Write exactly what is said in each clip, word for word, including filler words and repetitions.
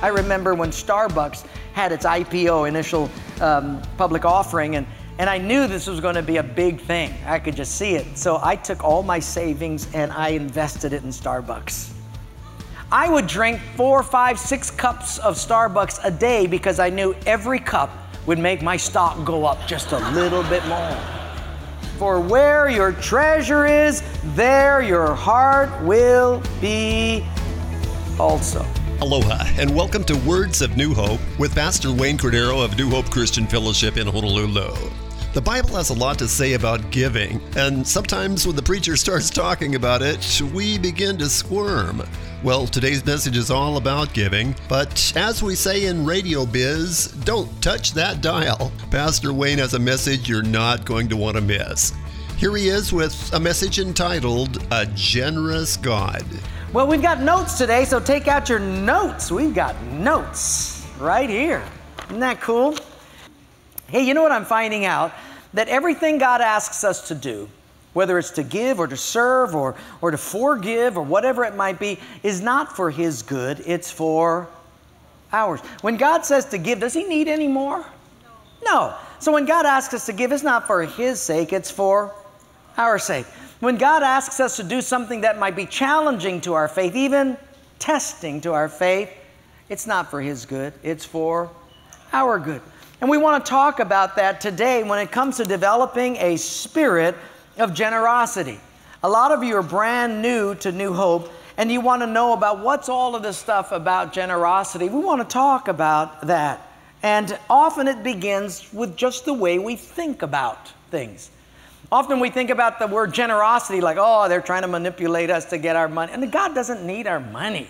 I remember when Starbucks had its I P O, initial um, public offering, and, and I knew this was going to be a big thing. I could just see it. So I took all my savings and I invested it in Starbucks. I would drink four, five, six cups of Starbucks a day because I knew every cup would make my stock go up just a little bit more. For where your treasure is, there your heart will be also. Aloha, and welcome to Words of New Hope with Pastor Wayne Cordero of New Hope Christian Fellowship in Honolulu. The Bible has a lot to say about giving, and sometimes when the preacher starts talking about it, we begin to squirm. Well, today's message is all about giving, but as we say in radio biz, don't touch that dial. Pastor Wayne has a message you're not going to want to miss. Here he is with a message entitled, A Generous God. Well, we've got notes today, so take out your notes. We've got notes right here. Isn't that cool? Hey, you know what I'm finding out? That everything God asks us to do, whether it's to give or to serve or, or to forgive or whatever it might be, is not for His good, it's for ours. When God says to give, does He need any more? No. No. So when God asks us to give, it's not for His sake, it's for our sake. When God asks us to do something that might be challenging to our faith, even testing to our faith, it's not for His good, it's for our good. And we want to talk about that today when it comes to developing a spirit of generosity. A lot of you are brand new to New Hope, and you want to know about what's all of this stuff about generosity. We want to talk about that. And often it begins with just the way we think about things. Often we think about the word generosity like, oh, they're trying to manipulate us to get our money. And God doesn't need our money.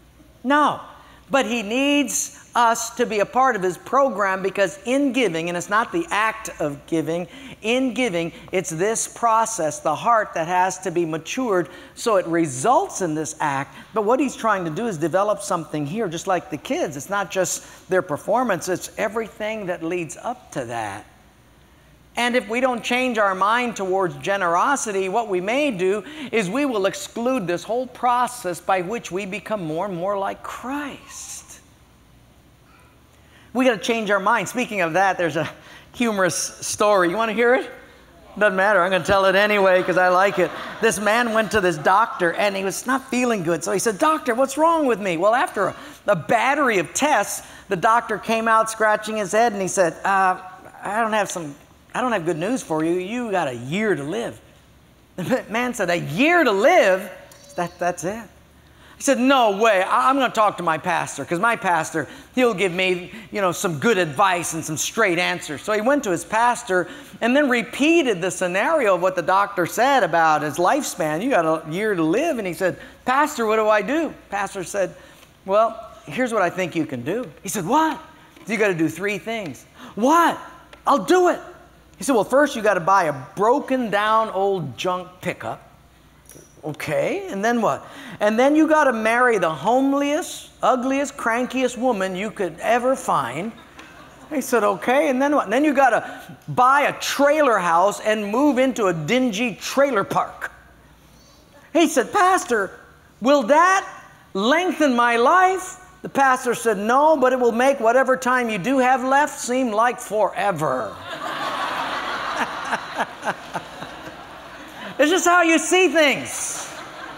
No. But He needs us to be a part of His program, because in giving, and it's not the act of giving, in giving, it's this process, the heart that has to be matured so it results in this act. But what He's trying to do is develop something here, just like the kids. It's not just their performance, it's everything that leads up to that. And if we don't change our mind towards generosity, what we may do is we will exclude this whole process by which we become more and more like Christ. We got to change our mind. Speaking of that, there's a humorous story. You want to hear it? Doesn't matter. I'm going to tell it anyway because I like it. This man went to this doctor and he was not feeling good. So he said, "Doctor, what's wrong with me?" Well, after a, a battery of tests, the doctor came out scratching his head and he said, uh, I don't have some, I don't have good news for you. You got a year to live. The man said, "A year to live? That, that's it." He said, "No way. I'm going to talk to my pastor, because my pastor, he'll give me, you know, some good advice and some straight answers." So he went to his pastor and then repeated the scenario of what the doctor said about his lifespan. You got a year to live. And he said, "Pastor, what do I do?" Pastor said, "Well, here's what I think you can do." He said, "What?" "You got to do three things." "What?" "I'll do it." He said, "Well, first you got to buy a broken down old junk pickup." "Okay, and then what?" "And then you got to marry the homeliest, ugliest, crankiest woman you could ever find." He said, "Okay, and then what?" "And then you got to buy a trailer house and move into a dingy trailer park." He said, "Pastor, will that lengthen my life?" The pastor said, "No, but it will make whatever time you do have left seem like forever." It's just how you see things.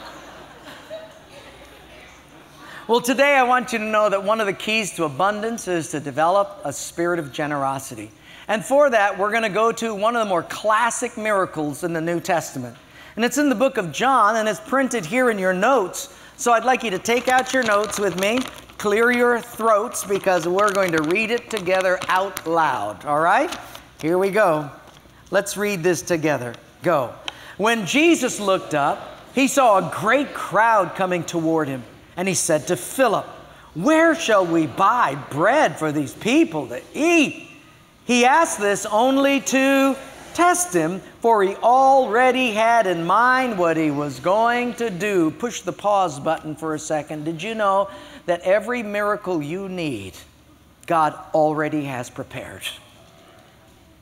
Well, today I want you to know that one of the keys to abundance is to develop a spirit of generosity. And for that, we're going to go to one of the more classic miracles in the New Testament. And it's in the book of John, and it's printed here in your notes. So I'd like you to take out your notes with me, clear your throats, because we're going to read it together out loud. All right? Here we go. Let's read this together. Go. "When Jesus looked up, He saw a great crowd coming toward Him, and He said to Philip, 'Where shall we buy bread for these people to eat?' He asked this only to test Him, for He already had in mind what He was going to do." Push the pause button for a second. Did you know that every miracle you need, God already has prepared?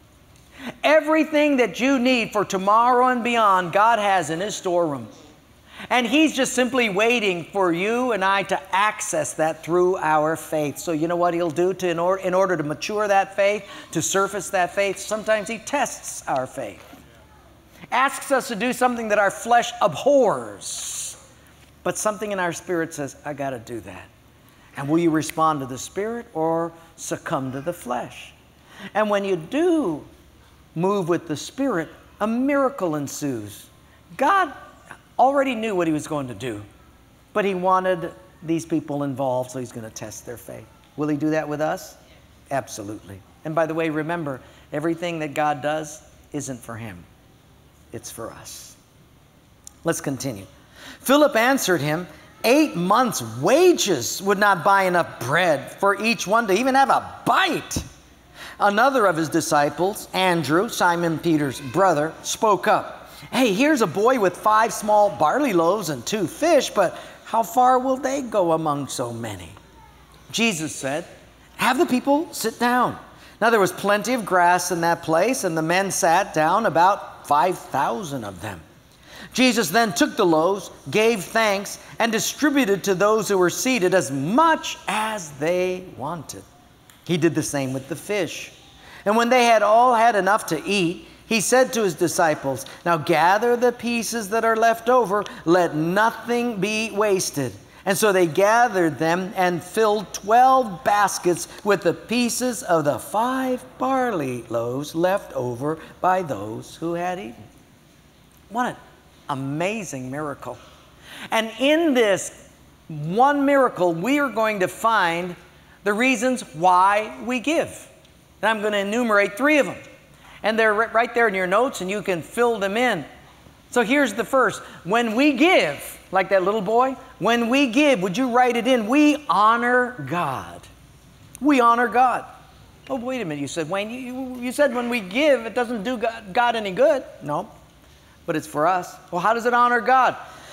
Everything that you need for tomorrow and beyond, God has in His storeroom. And He's just simply waiting for you and I to access that through our faith. So you know what He'll do to, in, or, in order to mature that faith, to surface that faith? Sometimes He tests our faith. Asks us to do something that our flesh abhors. But something in our spirit says, I got to do that. And will you respond to the Spirit or succumb to the flesh? And when you do move with the Spirit, a miracle ensues. God already knew what He was going to do, but He wanted these people involved, so He's going to test their faith. Will He do that with us? Absolutely. And by the way, remember, everything that God does isn't for Him. It's for us. Let's continue. Philip answered him, eight months' wages would not buy enough bread for each one to even have a bite. Another of his disciples, Andrew, Simon Peter's brother, spoke up. Hey, here's a boy with five small barley loaves and two fish, but how far will they go among so many? Jesus said, have the people sit down. Now there was plenty of grass in that place, and the men sat down, about five thousand of them. Jesus then took the loaves, gave thanks, and distributed to those who were seated as much as they wanted. He did the same with the fish. And when they had all had enough to eat, He said to His disciples, now gather the pieces that are left over, let nothing be wasted. And so they gathered them and filled twelve baskets with the pieces of the five barley loaves left over by those who had eaten. What an amazing miracle. And in this one miracle, we are going to find the reasons why we give. And I'm going to enumerate three of them. And they're right there in your notes, and you can fill them in. So here's the first. When we give, like that little boy, when we give, would you write it in? We honor God. We honor God. Oh, wait a minute. You said, Wayne, you, you said when we give, it doesn't do God, God any good. No, but it's for us. Well, how does it honor God?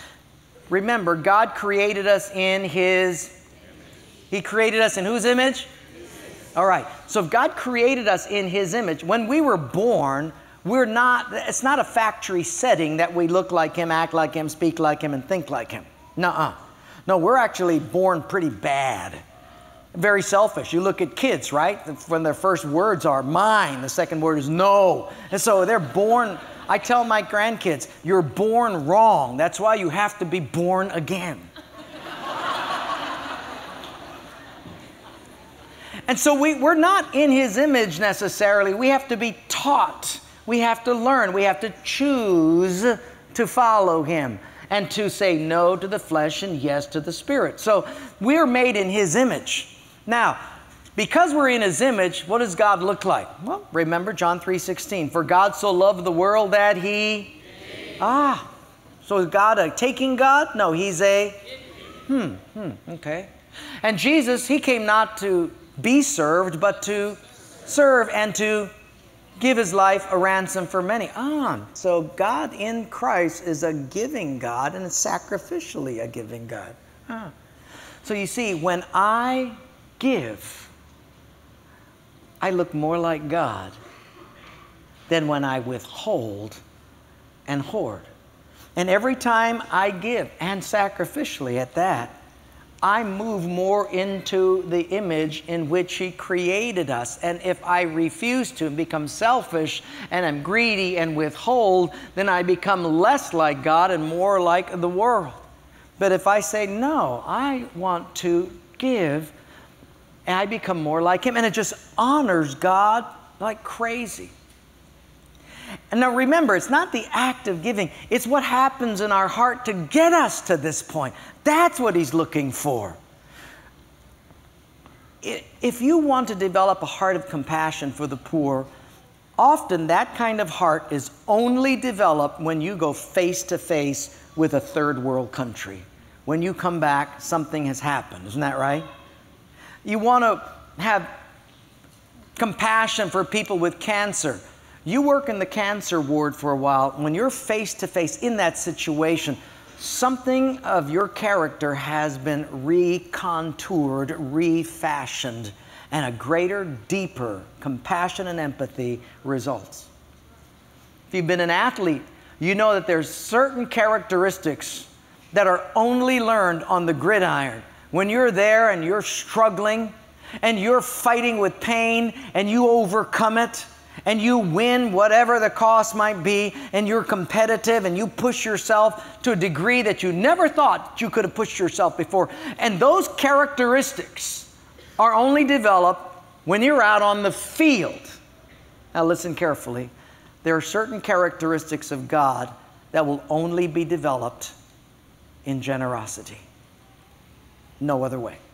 Remember, God created us in His, He created us in whose image? All right, so if God created us in His image, when we were born, we're not, it's not a factory setting that we look like Him, act like Him, speak like Him, and think like Him. Nuh-uh. No, we're actually born pretty bad. Very selfish. You look at kids, right? When their first words are mine, the second word is no. And so they're born, I tell my grandkids, you're born wrong. That's why you have to be born again. And so we, we're not in His image necessarily. We have to be taught. We have to learn. We have to choose to follow Him and to say no to the flesh and yes to the Spirit. So we're made in His image. Now, because we're in His image, what does God look like? Well, remember John three sixteen. For God so loved the world that He... Ah, so is God a taking God? No, He's a... Hmm, hmm, okay. And Jesus, He came not to be served, but to serve and to give His life a ransom for many. Ah, so God in Christ is a giving God and is sacrificially a giving God. Ah. So you see, when I give, I look more like God than when I withhold and hoard. And every time I give, and sacrificially at that, I move more into the image in which He created us. And if I refuse to and become selfish and am greedy and withhold, then I become less like God and more like the world. But if I say, no, I want to give, and I become more like Him, and it just honors God like crazy. And now remember, it's not the act of giving, it's what happens in our heart to get us to this point. That's what He's looking for. If you want to develop a heart of compassion for the poor, often that kind of heart is only developed when you go face to face with a third world country. When you come back, something has happened. Isn't that right? You want to have compassion for people with cancer. You work in the cancer ward for a while. When you're face to face in that situation, something of your character has been recontoured, refashioned, and a greater, deeper compassion and empathy results. If you've been an athlete, you know that there's certain characteristics that are only learned on the gridiron. When you're there and you're struggling and you're fighting with pain and you overcome it and you win whatever the cost might be and you're competitive and you push yourself to a degree that you never thought you could have pushed yourself before. And those characteristics are only developed when you're out on the field. Now listen carefully. There are certain characteristics of God that will only be developed in generosity. No other way.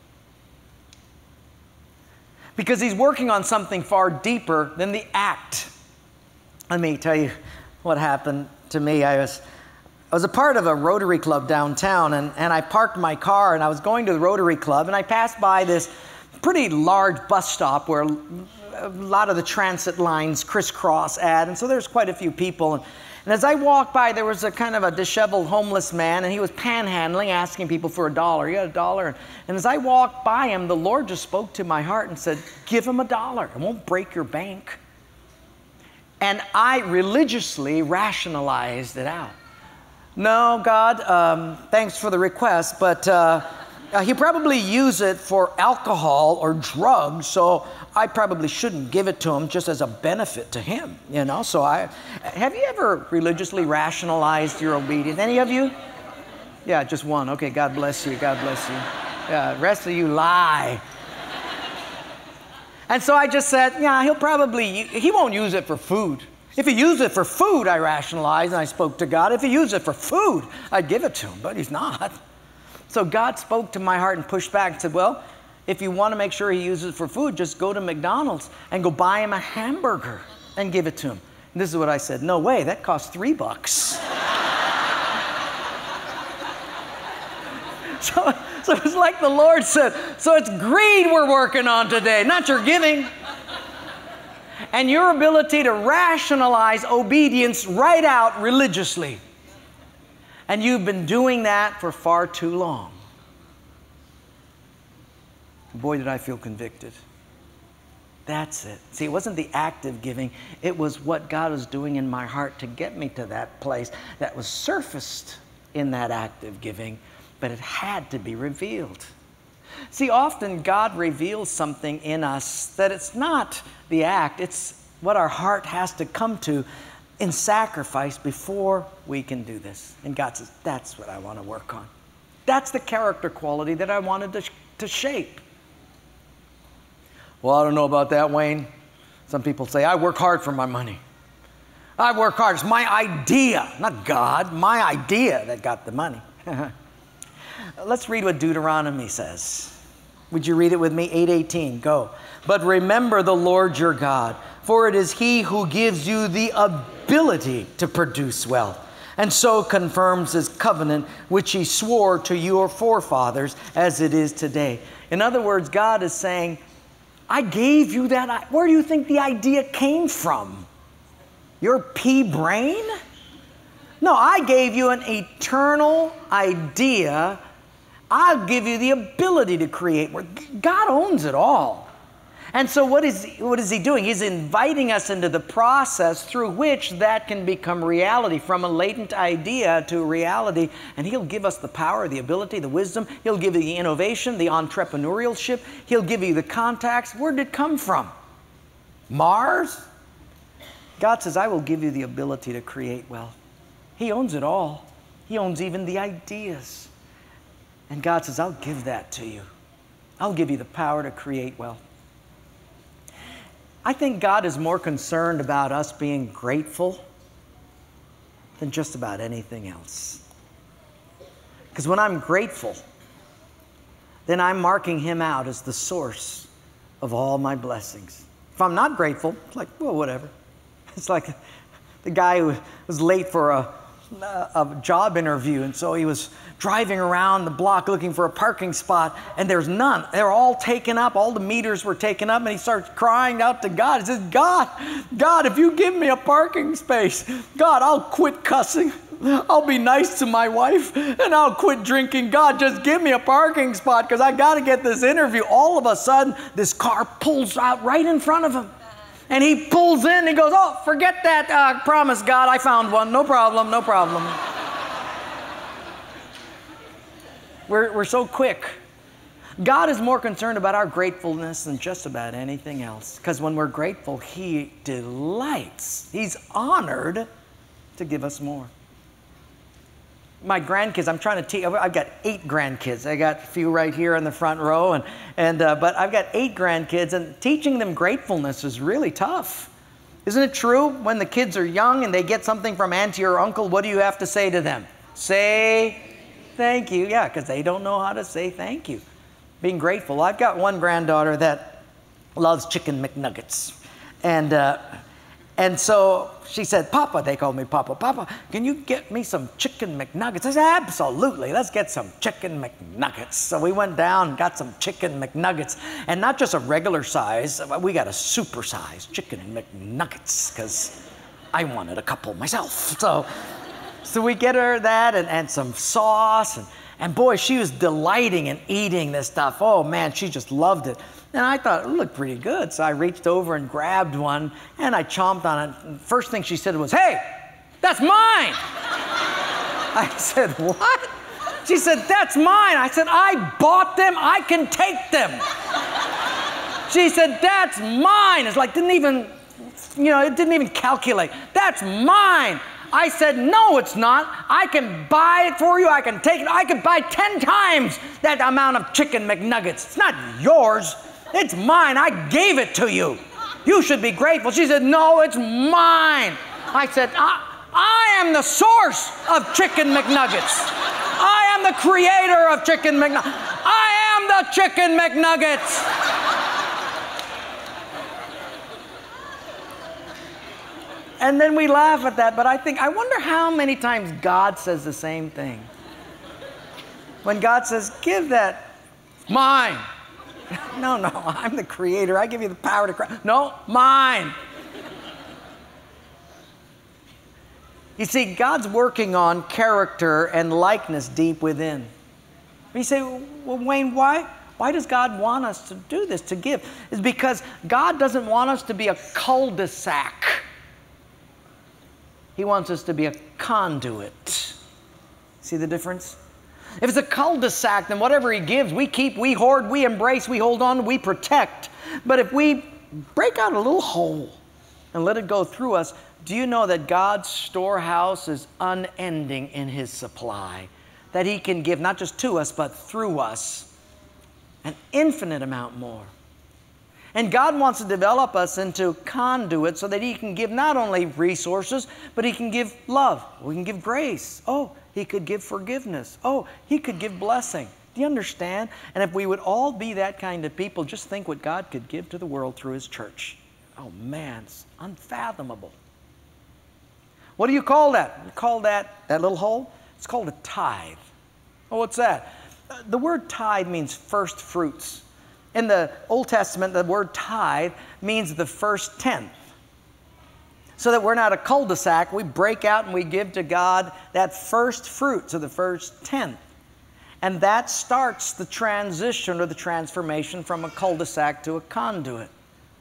Because He's working on something far deeper than the act. Let me tell you what happened to me. I was, I was a part of a Rotary Club downtown, and, and I parked my car, and I was going to the Rotary Club, and I passed by this pretty large bus stop where a lot of the transit lines crisscross at, and so there's quite a few people. And, and as I walked by, there was a kind of a disheveled homeless man, and he was panhandling, asking people for a dollar. You got a dollar? And, and as I walked by him, the Lord just spoke to my heart and said, give him a dollar. It won't break your bank. And I religiously rationalized it out. No, God, um, thanks for the request, but uh, uh, he'll probably use it for alcohol or drugs, so I probably shouldn't give it to him just as a benefit to him, you know. So I, have you ever religiously rationalized your obedience? Any of you? Yeah, just one. Okay, God bless you, God bless you. Yeah, the rest of you lie. And so I just said, yeah, he'll probably, he won't use it for food. If he used it for food, I rationalized and I spoke to God. If he used it for food, I'd give it to him, but he's not. So God spoke to my heart and pushed back and said, well, if you want to make sure he uses it for food, just go to McDonald's and go buy him a hamburger and give it to him. And this is what I said, no way, that costs three bucks. so, so it's like the Lord said, so it's greed we're working on today, not your giving. And your ability to rationalize obedience right out religiously. And you've been doing that for far too long. Boy, did I feel convicted. That's it. See, it wasn't the act of giving. It was what God was doing in my heart to get me to that place that was surfaced in that act of giving, but it had to be revealed. See, often God reveals something in us that it's not the act, it's what our heart has to come to in sacrifice before we can do this. And God says, that's what I want to work on. That's the character quality that I wanted to, to shape. Well, I don't know about that, Wayne. Some people say, I work hard for my money. I work hard. It's my idea, not God, my idea that got the money. Let's read what Deuteronomy says. Would you read it with me? eight eighteen, go. But remember the Lord your God, for it is He who gives you the ability to produce wealth, and so confirms His covenant, which He swore to your forefathers as it is today. In other words, God is saying, I gave you that. Where do you think the idea came from? Your pea brain? No, I gave you an eternal idea. I'll give you the ability to create. God owns it all. And so what is, what is He doing? He's inviting us into the process through which that can become reality, from a latent idea to reality. And He'll give us the power, the ability, the wisdom. He'll give you the innovation, the entrepreneurship. He'll give you the contacts. Where did it come from? Mars? God says, I will give you the ability to create wealth. He owns it all. He owns even the ideas. And God says, I'll give that to you. I'll give you the power to create wealth. I think God is more concerned about us being grateful than just about anything else. Because when I'm grateful, then I'm marking Him out as the source of all my blessings. If I'm not grateful, it's like, well, whatever. It's like the guy who was late for a, a job interview, and so he was driving around the block looking for a parking spot, and there's none. They're all taken up. All the meters were taken up, and he starts crying out to God. He says, God, God, if you give me a parking space, God, I'll quit cussing. I'll be nice to my wife, and I'll quit drinking. God, just give me a parking spot because I got to get this interview. All of a sudden, this car pulls out right in front of him. And he pulls in and he goes, oh, forget that uh, promise, God. I found one. No problem, no problem. We're, we're so quick. God is more concerned about our gratefulness than just about anything else. Because when we're grateful, He delights. He's honored to give us more. My grandkids, I'm trying to teach, I've got eight grandkids. I got a few right here in the front row, and, and uh, but I've got eight grandkids, and teaching them gratefulness is really tough. Isn't it true? When the kids are young and they get something from auntie or uncle, what do you have to say to them? Say thank you. Yeah, because they don't know how to say thank you. Being grateful. I've got one granddaughter that loves chicken McNuggets. And uh, and so she said, Papa, they called me Papa, Papa, can you get me some chicken McNuggets? I said, absolutely, let's get some chicken McNuggets. So we went down and got some chicken McNuggets. And not just a regular size, we got a super size chicken McNuggets because I wanted a couple myself. So, so we get her that and, and some sauce. And, and boy, she was delighting in eating this stuff. Oh man, she just loved it. And I thought it looked pretty good. So I reached over and grabbed one and I chomped on it. And first thing she said was, hey, that's mine. I said, what? She said, that's mine. I said, I bought them. I can take them. She said, that's mine. It's like, didn't even, you know, it didn't even calculate. That's mine. I said, no, it's not. I can buy it for you. I can take it. I could buy ten times that amount of chicken McNuggets. It's not yours. It's mine. I gave it to you. You should be grateful. She said, no, it's mine. I said, I, I am the source of chicken McNuggets. I am the creator of chicken McNuggets. I am the chicken McNuggets. And then we laugh at that, but I think, I wonder how many times God says the same thing. When God says, give that, mine. No, no, I'm the creator. I give you the power to cry. No, mine. You see, God's working on character and likeness deep within. You say, well, Wayne, why? Why does God want us to do this, to give? It's because God doesn't want us to be a cul-de-sac. He wants us to be a conduit. See the difference? If it's a cul-de-sac, then whatever He gives, we keep, we hoard, we embrace, we hold on, we protect. But if we break out a little hole and let it go through us, do you know that God's storehouse is unending in His supply? That He can give not just to us, but through us an infinite amount more. And God wants to develop us into conduits so that He can give not only resources, but He can give love. We can give grace. Oh, He could give forgiveness. Oh, He could give blessing. Do you understand? And if we would all be that kind of people, just think what God could give to the world through His church. Oh man, it's unfathomable. What do you call that? You call that, that little hole? It's called a tithe. Oh, what's that? The word tithe means first fruits. In the Old Testament, the word tithe means the first tenth. So that we're not a cul-de-sac, we break out and we give to God that first fruit, so the first tenth. And that starts the transition or the transformation from a cul-de-sac to a conduit.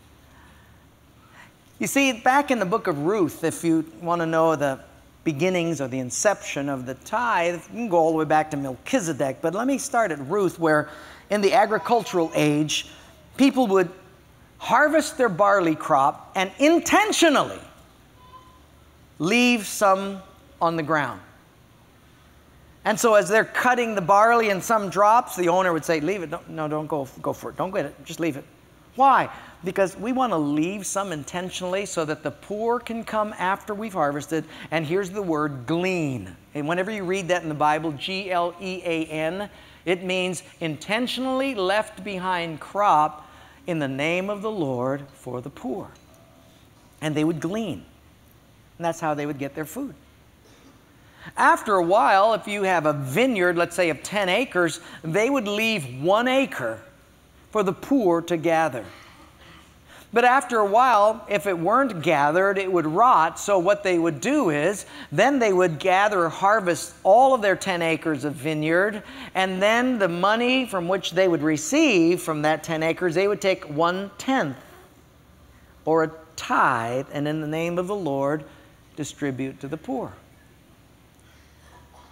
You see, back in the book of Ruth, if you want to know the beginnings or the inception of the tithe, you can go all the way back to Melchizedek. But let me start at Ruth, where in the agricultural age, people would harvest their barley crop and intentionally leave some on the ground. And so as they're cutting the barley and some drops, the owner would say, leave it. Don't, no, don't go, go for it. Don't get it. Just leave it. Why? Because we want to leave some intentionally so that the poor can come after we've harvested. And here's the word glean. And whenever you read that in the Bible, G L E A N, it means intentionally left behind crop in the name of the Lord for the poor. And they would glean. And that's how they would get their food. After a while, if you have a vineyard, let's say of ten acres, they would leave one acre for the poor to gather. But after a while, if it weren't gathered, it would rot. So what they would do is, then they would gather or harvest all of their ten acres of vineyard, and then the money from which they would receive from that ten acres, they would take one-tenth, or a tithe, and in the name of the Lord, distribute to the poor.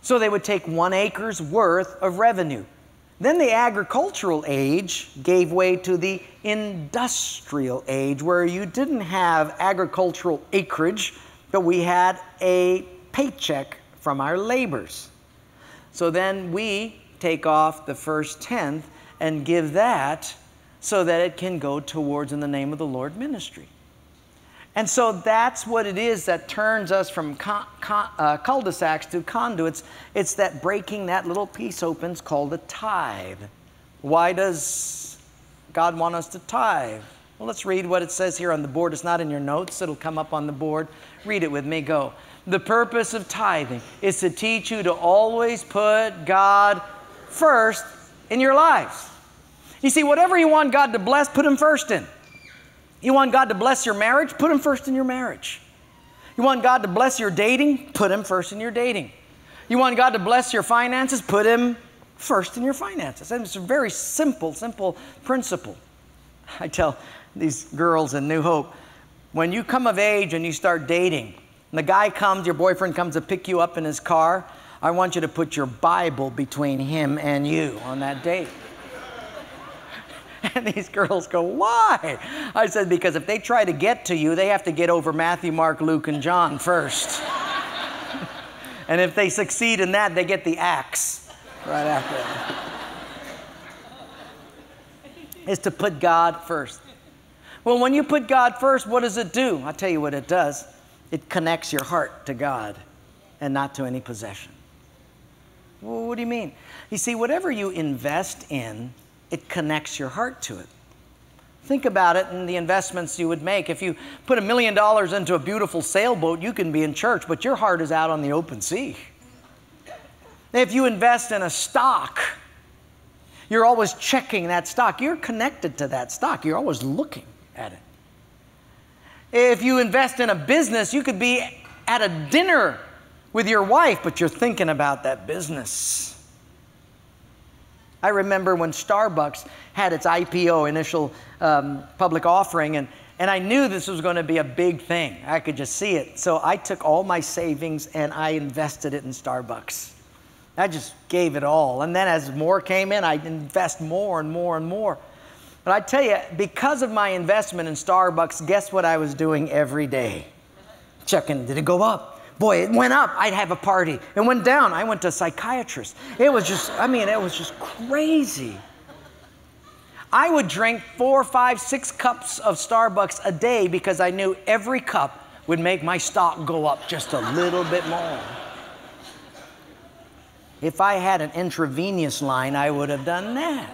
So they would take one acre's worth of revenue. Then the agricultural age gave way to the industrial age, where you didn't have agricultural acreage, but we had a paycheck from our labors. So then we take off the first tenth and give that so that it can go towards in the name of the Lord ministry. And so that's what it is that turns us from con, con, uh, cul-de-sacs to conduits. It's that breaking that little piece open is called a tithe. Why does God want us to tithe? Well, let's read what it says here on the board. It's not in your notes. It'll come up on the board. Read it with me. Go. The purpose of tithing is to teach you to always put God first in your lives. You see, whatever you want God to bless, put Him first in. You want God to bless your marriage? Put Him first in your marriage. You want God to bless your dating? Put Him first in your dating. You want God to bless your finances? Put Him first in your finances. And it's a very simple, simple principle. I tell these girls in New Hope, when you come of age and you start dating, and the guy comes, your boyfriend comes to pick you up in his car, I want you to put your Bible between him and you on that date. And these girls go, why? I said, because if they try to get to you, they have to get over Matthew, Mark, Luke, and John first. And if they succeed in that, they get the axe right after that. Is to put God first. Well, when you put God first, what does it do? I'll tell you what it does. It connects your heart to God and not to any possession. Well, what do you mean? You see, whatever you invest in, it connects your heart to it. Think about it in the investments you would make. If you put a million dollars into a beautiful sailboat, you can be in church, but your heart is out on the open sea. If you invest in a stock, you're always checking that stock. You're connected to that stock. You're always looking at it. If you invest in a business, you could be at a dinner with your wife, but you're thinking about that business. I remember when Starbucks had its I P O, initial um, public offering, and, and I knew this was going to be a big thing. I could just see it. So I took all my savings and I invested it in Starbucks. I just gave it all. And then as more came in, I'd invest more and more and more. But I tell you, because of my investment in Starbucks, guess what I was doing every day? Checking, did it go up? Boy, it went up, I'd have a party. It went down, I went to a psychiatrist. It was just, I mean, it was just crazy. I would drink four, five, six cups of Starbucks a day because I knew every cup would make my stock go up just a little bit more. If I had an intravenous line, I would have done that.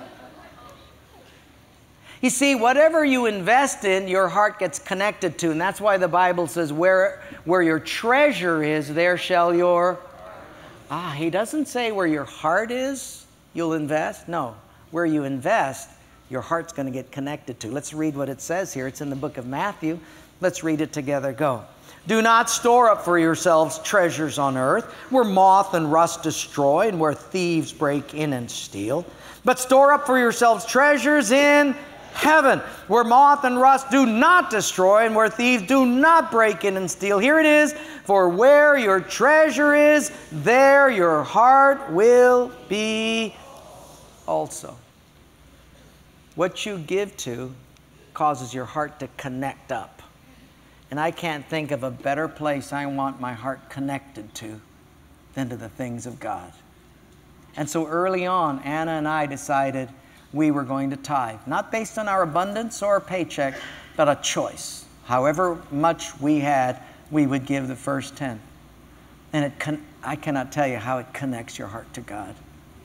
You see, whatever you invest in, your heart gets connected to. And that's why the Bible says, where, where your treasure is, there shall your... Ah, he doesn't say where your heart is, you'll invest. No, where you invest, your heart's going to get connected to. Let's read what it says here. It's in the book of Matthew. Let's read it together. Go. Do not store up for yourselves treasures on earth, where moth and rust destroy and where thieves break in and steal. But store up for yourselves treasures in heaven, where moth and rust do not destroy and where thieves do not break in and steal. Here it is, for where your treasure is, there your heart will be also. What you give to causes your heart to connect up. And I can't think of a better place I want my heart connected to than to the things of God. And so early on, Anna and I decided we were going to tithe, not based on our abundance or a paycheck, but a choice. However much we had, we would give the first tenth. And it con- I cannot tell you how it connects your heart to God.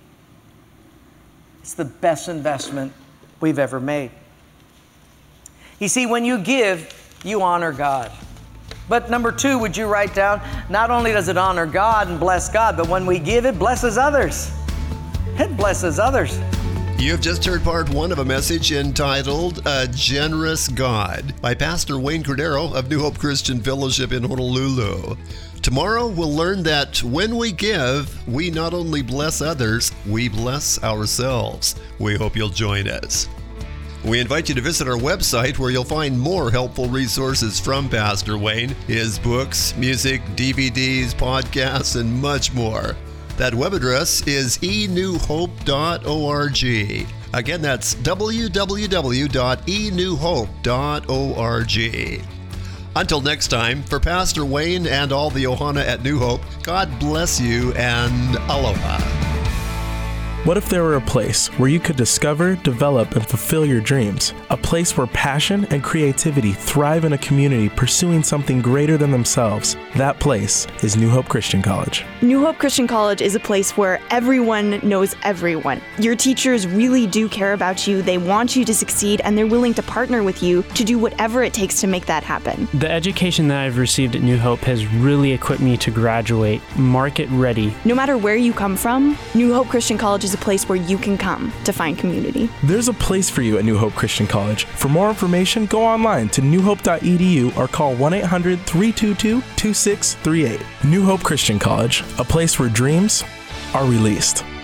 It's the best investment we've ever made. You see, when you give, you honor God. But number two, would you write down, not only does it honor God and bless God, but when we give, it blesses others. It blesses others. You have just heard part one of a message entitled A Generous God by Pastor Wayne Cordero of New Hope Christian Fellowship in Honolulu. Tomorrow we'll learn that when we give, we not only bless others, we bless ourselves. We hope you'll join us. We invite you to visit our website where you'll find more helpful resources from Pastor Wayne, his books, music, D V Ds, podcasts, and much more. That web address is e new hope dot org. Again, that's w w w dot e new hope dot org. Until next time, for Pastor Wayne and all the Ohana at New Hope, God bless you and aloha. What if there were a place where you could discover, develop, and fulfill your dreams? A place where passion and creativity thrive in a community pursuing something greater than themselves. That place is New Hope Christian College. New Hope Christian College is a place where everyone knows everyone. Your teachers really do care about you, they want you to succeed, and they're willing to partner with you to do whatever it takes to make that happen. The education that I've received at New Hope has really equipped me to graduate market ready. No matter where you come from, New Hope Christian College is a place where you can come to find community. There's a place for you at New Hope Christian College. For more information, go online to new hope dot e d u or call one eight hundred, three two two, two six three eight. New Hope Christian College, a place where dreams are released.